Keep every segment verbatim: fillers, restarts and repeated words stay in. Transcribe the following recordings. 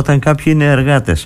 όταν κάποιοι είναι εργάτες.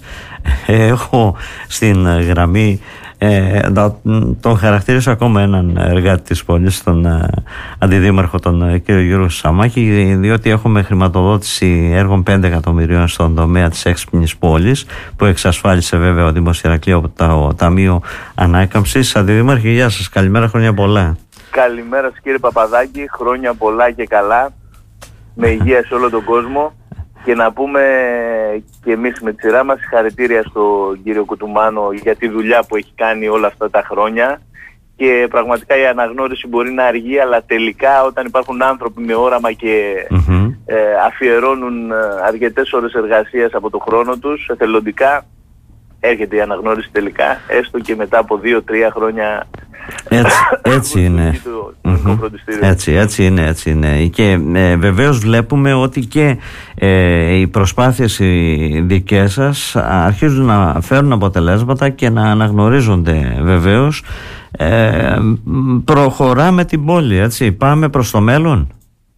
Έχω στην γραμμή, ε, τον χαρακτήρισα ακόμα έναν εργάτη της πόλης, τον ε, αντιδήμαρχο, τον ε, κύριο Γιώργο Σαμάκη, διότι έχουμε χρηματοδότηση έργων πέντε εκατομμυρίων στον τομέα της έξυπνης πόλης, που εξασφάλισε βέβαια ο Δήμος Ηρακλείου από το Ταμείο Ανάκαμψης. Αντιδήμαρχε, γεια σας, καλημέρα, χρόνια πολλά. Καλημέρα σας κύριε Παπαδάκη, χρόνια πολλά και καλά, με υγεία σε όλο τον κόσμο. Και να πούμε και εμείς με τη σειρά μας συγχαρητήρια στον κύριο Κουτουμάνο για τη δουλειά που έχει κάνει όλα αυτά τα χρόνια. Και πραγματικά η αναγνώριση μπορεί να αργεί, αλλά τελικά όταν υπάρχουν άνθρωποι με όραμα και mm-hmm. ε, αφιερώνουν αρκετές ώρες εργασίας από το χρόνο τους εθελοντικά, έρχεται η αναγνώριση τελικά, έστω και μετά από δύο-τρία χρόνια. Έτσι, έτσι είναι. Mm-hmm. Έτσι, έτσι είναι, έτσι είναι. Και ε, βεβαίως βλέπουμε ότι και ε, οι προσπάθειες οι δικές σας αρχίζουν να φέρουν αποτελέσματα και να αναγνωρίζονται βεβαίως. Ε, προχωράμε την πόλη, έτσι, πάμε προς το μέλλον.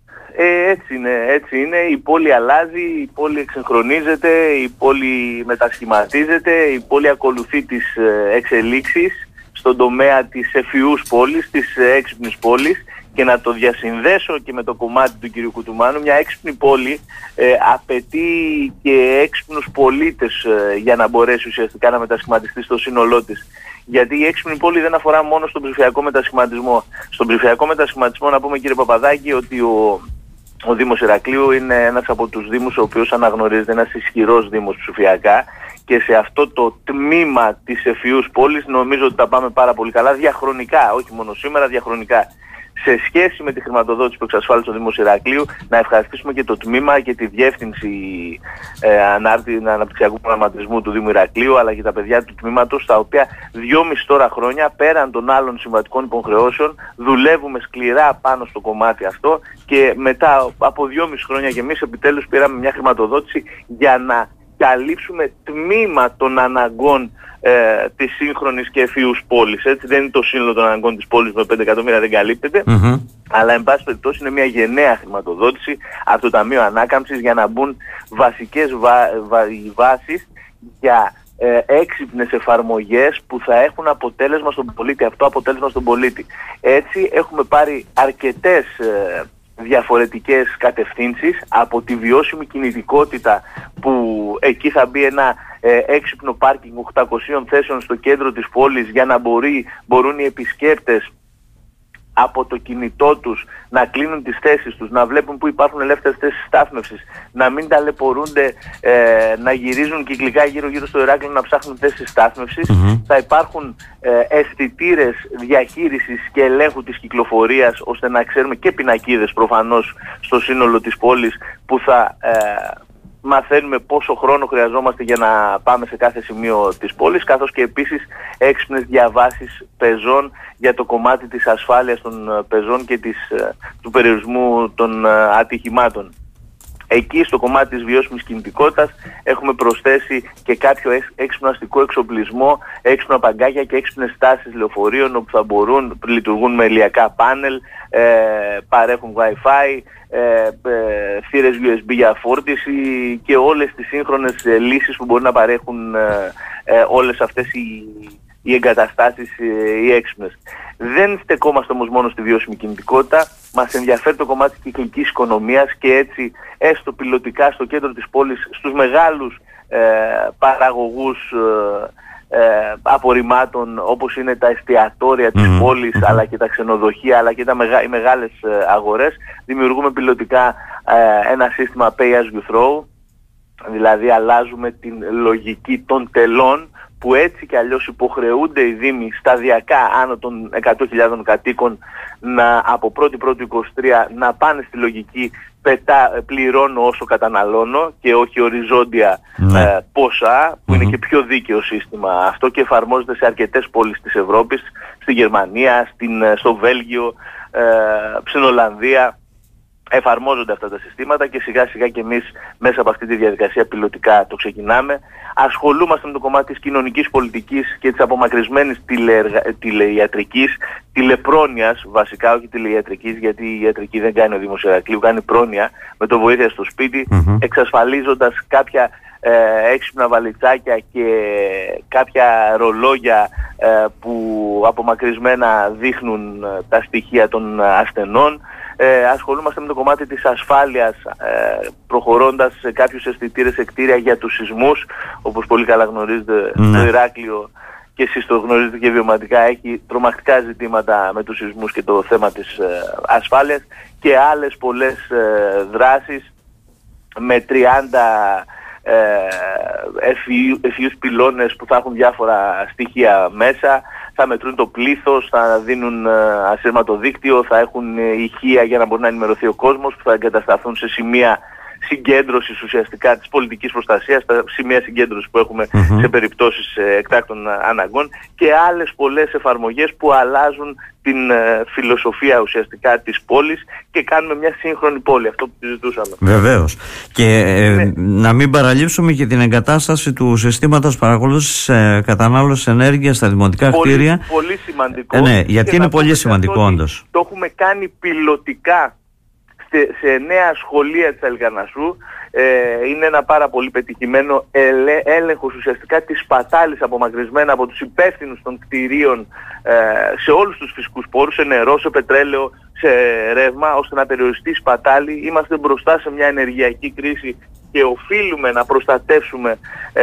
Ε, έτσι είναι, έτσι είναι. Η πόλη αλλάζει, η πόλη εξυγχρονίζεται, η πόλη μετασχηματίζεται, η πόλη ακολουθεί τις εξελίξεις στον τομέα της ευφυούς πόλης, της έξυπνης πόλης. Και να το διασυνδέσω και με το κομμάτι του κυρίου Κουτουμάνου, μια έξυπνη πόλη ε, απαιτεί και έξυπνους πολίτες ε, για να μπορέσει ουσιαστικά να μετασχηματιστεί στο σύνολό της. Γιατί η έξυπνη πόλη δεν αφορά μόνο στον ψηφιακό μετασχηματισμό. Στον ψηφιακό μετασχηματισμό να πούμε κύριε Παπαδάκη ότι ο, ο Δήμος Ηρακλείου είναι ένας από τους δήμους ο οποίος αναγνωρίζεται, ένας ισχυρός δήμος ψηφιακά. Και σε αυτό το τμήμα της ευφυούς πόλης νομίζω ότι τα πάμε πάρα πολύ καλά διαχρονικά, όχι μόνο σήμερα, διαχρονικά. Σε σχέση με τη χρηματοδότηση που εξασφάλισε ο Δήμος Ηρακλείου, να ευχαριστήσουμε και το τμήμα και τη διεύθυνση ε, ανάρτη, αναπτυξιακού προγραμματισμού του Δήμου Ηρακλείου, αλλά και τα παιδιά του τμήματος, τα οποία δυόμιση τώρα χρόνια, πέραν των άλλων συμβατικών υποχρεώσεων, δουλεύουμε σκληρά πάνω στο κομμάτι αυτό και μετά από δυόμιση χρόνια και εμείς επιτέλους πήραμε μια χρηματοδότηση για να καλύψουμε τμήμα των αναγκών ε, της σύγχρονης και ευφυούς πόλης. Έτσι, δεν είναι το σύνολο των αναγκών της πόλης με πέντε εκατομμύρια, δεν καλύπτεται, mm-hmm. αλλά εν πάση περιπτώσει είναι μια γενναία χρηματοδότηση από το Ταμείο Ανάκαμψης για να μπουν βασικές βα, βα, βάσεις για ε, έξυπνες εφαρμογές που θα έχουν αποτέλεσμα στον πολίτη, αυτό αποτέλεσμα στον πολίτη. Έτσι έχουμε πάρει αρκετές ε, διαφορετικές κατευθύνσεις, από τη βιώσιμη κινητικότητα που εκεί θα μπει ένα ε, έξυπνο πάρκινγκ οκτακοσίων θέσεων στο κέντρο της πόλης για να μπορεί, μπορούν οι επισκέπτες από το κινητό τους να κλείνουν τις θέσεις τους, να βλέπουν που υπάρχουν ελεύθερες θέσεις στάθμευσης, να μην ταλαιπωρούνται, ε, να γυρίζουν κυκλικά γύρω γύρω στο Ηράκλειο να ψάχνουν θέσεις στάθμευσης. Mm-hmm. Θα υπάρχουν ε, αισθητήρες διαχείρισης και ελέγχου της κυκλοφορίας, ώστε να ξέρουμε, και πινακίδες προφανώς στο σύνολο της πόλης που θα ε, μαθαίνουμε πόσο χρόνο χρειαζόμαστε για να πάμε σε κάθε σημείο της πόλης, καθώς και επίσης έξυπνες διαβάσεις πεζών για το κομμάτι της ασφάλειας των πεζών και της, του περιορισμού των ατυχημάτων. Εκεί στο κομμάτι της βιώσιμης κινητικότητας έχουμε προσθέσει και κάποιο έξυπνο αστικό εξοπλισμό, έξυπνα παγκάκια και έξυπνες στάσεις λεωφορείων όπου θα μπορούν, λειτουργούν με ηλιακά πάνελ, ε, παρέχουν Wi-Fi, ε, ε, θύρες γιου ες μπι για φόρτιση και όλες τις σύγχρονες ε, λύσεις που μπορούν να παρέχουν ε, ε, όλες αυτές οι, οι εγκαταστάσεις ε, οι έξυπνες. Δεν στεκόμαστε όμως μόνο στη βιώσιμη κινητικότητα, μας ενδιαφέρει το κομμάτι της κυκλικής οικονομίας και έτσι έστω πιλωτικά στο κέντρο της πόλης, στους μεγάλους ε, παραγωγούς ε, ε, απορριμμάτων όπως είναι τα εστιατόρια της mm-hmm. πόλης, mm-hmm. αλλά και τα ξενοδοχεία, αλλά και τα μεγα, οι μεγάλες ε, αγορές, δημιουργούμε πιλωτικά ε, ένα σύστημα pay as you throw, δηλαδή αλλάζουμε την λογική των τελών, που έτσι κι αλλιώς υποχρεούνται οι δήμοι σταδιακά άνω των εκατό χιλιάδων κατοίκων να, από πρώτη πρώτη είκοσι τρία να πάνε στη λογική πετά, πληρώνω όσο καταναλώνω και όχι οριζόντια ναι. ε, ποσά, που mm-hmm. είναι και πιο δίκαιο σύστημα αυτό και εφαρμόζεται σε αρκετές πόλεις της Ευρώπης, στη Γερμανία, στην, στο Βέλγιο, ε, στην Ολλανδία. Εφαρμόζονται αυτά τα συστήματα και σιγά σιγά και εμείς μέσα από αυτή τη διαδικασία πιλωτικά το ξεκινάμε. Ασχολούμαστε με το κομμάτι της κοινωνικής πολιτικής και της απομακρυσμένης τηλεεργα... τηλεϊατρικής, τηλεπρόνοιας βασικά, όχι τηλεϊατρικής, γιατί η ιατρική δεν κάνει ο Δήμος Ηρακλείου, κάνει πρόνοια με το βοήθεια στο σπίτι, mm-hmm. εξασφαλίζοντας κάποια ε, έξυπνα βαλιτσάκια και κάποια ρολόγια ε, που απομακρυσμένα δείχνουν ε, τα στοιχεία των ασθενών. Ε, ασχολούμαστε με το κομμάτι της ασφάλειας, ε, προχωρώντας σε κάποιους αισθητήρες εκτήρια για τους σεισμούς, όπως πολύ καλά γνωρίζετε. Ναι. Το Ηράκλειο, και εσείς το γνωρίζετε και βιωματικά, έχει τρομακτικά ζητήματα με τους σεισμούς και το θέμα της ε, ασφάλειας, και άλλες πολλές ε, δράσεις με τριάντα ε, ευφυούς πυλώνες που θα έχουν διάφορα στοιχεία μέσα. Θα μετρούν το πλήθος, θα δίνουν ε, ασύρματο δίκτυο, θα έχουν ε, ηχεία για να μπορεί να ενημερωθεί ο κόσμος, που θα εγκατασταθούν σε σημεία συγκέντρωσης ουσιαστικά της πολιτικής προστασίας, τα σημεία συγκέντρωσης που έχουμε mm-hmm. σε περιπτώσεις ε, εκτάκτων αναγκών, και άλλες πολλές εφαρμογές που αλλάζουν την ε, φιλοσοφία ουσιαστικά της πόλης και κάνουμε μια σύγχρονη πόλη, αυτό που συζητούσαμε. Βεβαίως. Και ε, ναι. να μην παραλείψουμε και την εγκατάσταση του συστήματος παρακολούθησης ε, κατανάλωσης ενέργειας στα δημοτικά πολύ, κτίρια. Πολύ σημαντικό. Ε, ναι, γιατί είναι πολύ σημαντικό όντως. Το έχουμε κάνει πιλωτικά σε, σε νέα σχολεία της Αλικαρνασσού. Ε, είναι ένα πάρα πολύ πετυχημένο ελε, έλεγχος ουσιαστικά της σπατάλης, απομακρυσμένα από τους υπεύθυνους των κτηρίων ε, σε όλους τους φυσικούς πόρους, σε νερό, σε πετρέλαιο, σε ρεύμα, ώστε να περιοριστεί η σπατάλη. Είμαστε μπροστά σε μια ενεργειακή κρίση και οφείλουμε να προστατεύσουμε ε,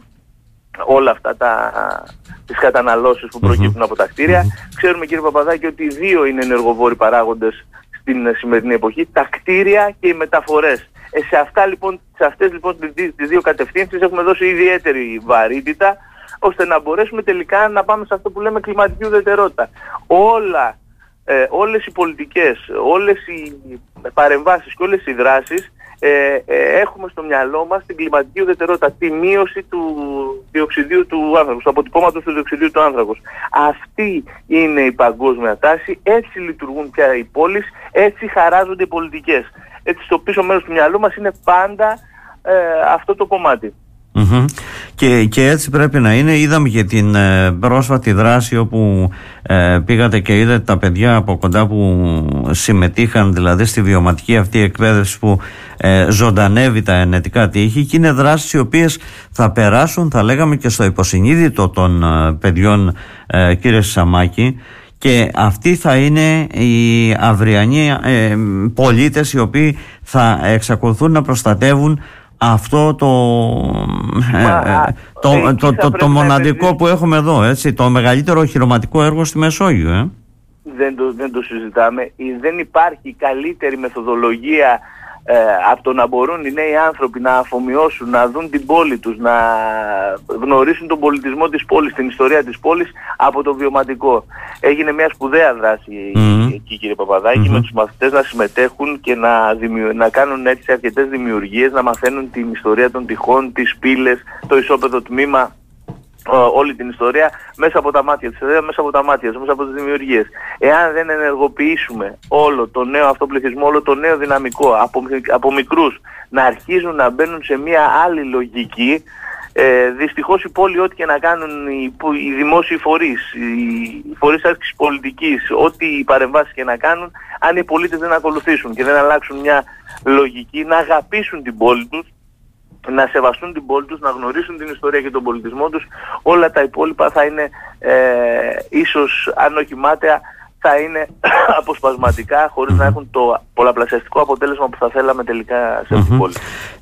όλα αυτά τα, τις καταναλώσεις που προκύπτουν mm-hmm. από τα κτίρια. Mm-hmm. Ξέρουμε, κύριε Παπαδάκη, ότι δύο είναι ενεργοβόροι παράγοντες στην σημερινή εποχή, τα κτίρια και οι μεταφορές. Ε, σε, αυτά, λοιπόν, σε αυτές λοιπόν τις δύο κατευθύνσεις έχουμε δώσει ιδιαίτερη βαρύτητα, ώστε να μπορέσουμε τελικά να πάμε σε αυτό που λέμε κλιματική ουδετερότητα. Όλα, ε, όλες οι πολιτικές, όλες οι παρεμβάσεις και όλες οι δράσεις ε, ε, έχουμε στο μυαλό μας την κλιματική ουδετερότητα, τη μείωση του διοξιδίου του άνθρακος, του αποτυπώματος του διοξιδίου του άνθρακος. Αυτή είναι η παγκόσμια τάση, έτσι λειτουργούν πια οι πόλεις, έτσι χαράζονται οι πολιτικές. Έτσι στο πίσω μέρος του μυαλού μας είναι πάντα ε, αυτό το κομμάτι. Mm-hmm. Και, και έτσι πρέπει να είναι. Είδαμε και την ε, πρόσφατη δράση όπου ε, πήγατε και είδατε τα παιδιά από κοντά που συμμετείχαν δηλαδή στη βιωματική αυτή εκπαίδευση που ε, ζωντανεύει τα ενετικά τείχη, και είναι δράσεις οι οποίες θα περάσουν, θα λέγαμε, και στο υποσυνείδητο των ε, παιδιών, ε, κύριε Σαμάκη. Και αυτοί θα είναι οι αυριανοί ε, πολίτες οι οποίοι θα εξακολουθούν να προστατεύουν αυτό το, ε, το, το, το, το μοναδικό που έχουμε εδώ, έτσι, το μεγαλύτερο οχυρωματικό έργο στη Μεσόγειο. Ε. Δεν, το, δεν το συζητάμε. Δεν υπάρχει καλύτερη μεθοδολογία ε, από το να μπορούν οι νέοι άνθρωποι να αφομοιώσουν, να δουν την πόλη τους, να γνωρίσουν τον πολιτισμό της πόλης, την ιστορία της πόλης, από το βιωματικό. Έγινε μια σπουδαία δράση mm-hmm. εκεί, κύριε Παπαδάκη, mm-hmm. με τους μαθητές να συμμετέχουν και να, δημιου... να κάνουν έτσι αρκετές δημιουργίες, να μαθαίνουν την ιστορία των τυχών, τις πύλες, το ισόπεδο τμήμα, όλη την ιστορία μέσα από τα μάτια της, μέσα από τα μάτια, μέσα από τις δημιουργίες. Εάν δεν ενεργοποιήσουμε όλο το νέο αυτό πληθυσμό, όλο το νέο δυναμικό από, από μικρούς να αρχίζουν να μπαίνουν σε μια άλλη λογική, ε, δυστυχώς η πόλη, ό,τι και να κάνουν οι, οι δημόσιοι φορείς, οι φορείς άσκησης πολιτικής, ό,τι παρεμβάσεις και να κάνουν, αν οι πολίτες δεν ακολουθήσουν και δεν αλλάξουν μια λογική, να αγαπήσουν την πόλη τους, να σεβαστούν την πόλη τους, να γνωρίσουν την ιστορία και τον πολιτισμό τους, όλα τα υπόλοιπα θα είναι ε, ίσως, αν όχι μάταια, θα είναι αποσπασματικά, χωρίς mm-hmm. να έχουν το πολλαπλασιαστικό αποτέλεσμα που θα θέλαμε τελικά σε αυτή την mm-hmm. πόλη.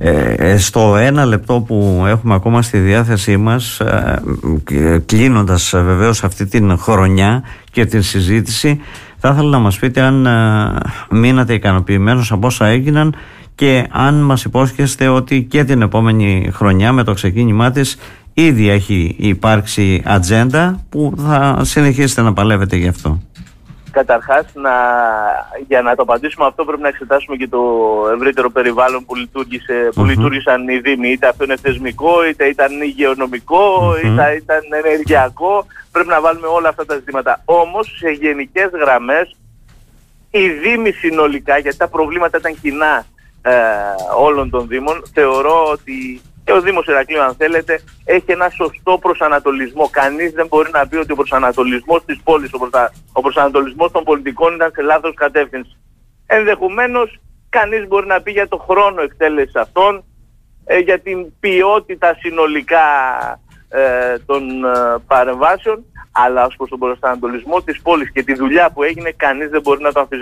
Ε, στο ένα λεπτό που έχουμε ακόμα στη διάθεσή μας, ε, κλείνοντας ε, βεβαίως αυτή την χρονιά και την συζήτηση, θα ήθελα να μας πείτε αν ε, μείνατε ικανοποιημένος από όσα έγιναν, και αν μας υπόσχεστε ότι και την επόμενη χρονιά με το ξεκίνημά της ήδη έχει υπάρξει ατζέντα που θα συνεχίσετε να παλεύετε γι' αυτό. Καταρχάς, να, για να το απαντήσουμε αυτό, πρέπει να εξετάσουμε και το ευρύτερο περιβάλλον που, λειτουργήσε, που mm-hmm. λειτουργήσαν οι Δήμοι. Είτε αυτό είναι θεσμικό, είτε ήταν υγειονομικό, mm-hmm. είτε ήταν ενεργειακό. Πρέπει να βάλουμε όλα αυτά τα ζητήματα. Όμως, σε γενικές γραμμές, οι Δήμοι συνολικά, γιατί τα προβλήματα ήταν κοινά ε, όλων των Δήμων, θεωρώ ότι και ο Δήμος Ηρακλείου, αν θέλετε, έχει ένα σωστό προσανατολισμό. Κανείς δεν μπορεί να πει ότι ο προσανατολισμός της πόλης, ο, προσα... ο προσανατολισμός των πολιτικών ήταν σε λάθος κατεύθυνση. Ενδεχομένως, κανείς μπορεί να πει για το χρόνο εκτέλεσης αυτών, ε, για την ποιότητα συνολικά ε, των ε, παρεμβάσεων, αλλά ως προς τον προσανατολισμό της πόλης και τη δουλειά που έγινε, κανείς δεν μπορεί να το αμφισβητήσει.